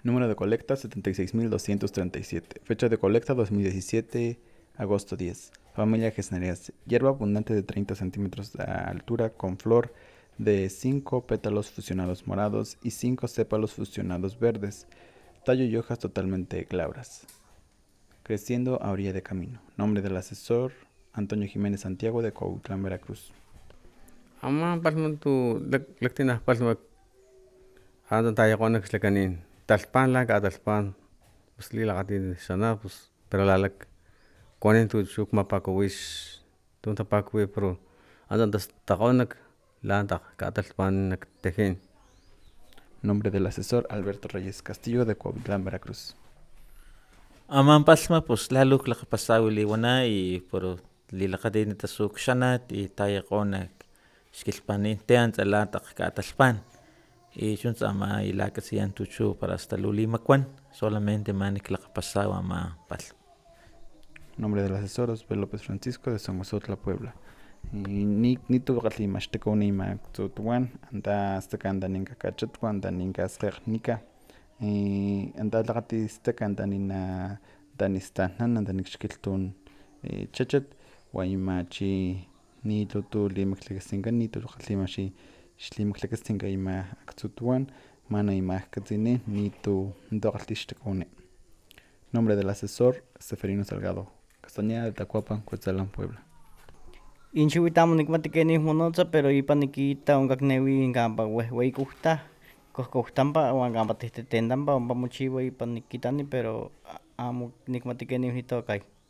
Número de colecta 76.237. Fecha de colecta 2017, agosto 10. Familia Gesneriaceae. Hierba abundante de 30 centímetros de altura con flor de 5 pétalos fusionados morados y 5 sépalos fusionados verdes. Tallo y hojas totalmente glabras. Creciendo a orilla de camino. Nombre del asesor: Antonio Jiménez Santiago, de Cuauhtlán, Veracruz. Ama palma tu lectina palma anda taya con exlecanin talpan la talpan pues lila gati sana pues pero la lek konen tu chuk mapako wish tu tapakwe pro anda tas tagonak la ta talpan tejen. Nombre del asesor: Alberto Reyes Castillo, de Cuauhtlán, Veracruz. Aman pasma pues laluk lakapasawi wana y por lilakadin tasuk shanat y taya konak skilpanin tean tsalatak katalpan y chunts ama ilakasiyan tuchu para hasta lulimakwan solamente manik lakapasawa ama pal. Nombre del asesor: Osvaldo López Francisco, de Somosotla, Puebla. Ni tu gatli mashteko ni ma tutuan anda staka anda ninka kachatwa anda ninka sqeqnika anda lagati staka anda nina danistahnan anda nikxkiltun chachat waimachi ni tutu limaklakastinka ni tu gatlimashi xlimaklakastinka ima aktutuan mana ima katzini ni tu gatli xtekone. Nombre del asesor: Seferino Salgado Castañeda, de Tacuapan, Cuetzalan, Puebla. Inchiwitamo nikmatikeni monotsa pero ipan nikita onkaknewi inkampa wehweikuhta kohkohtampa uan kampa tehtetentampa ompa mochiwa ipan nikitani pero amo nikmatikeni itokai.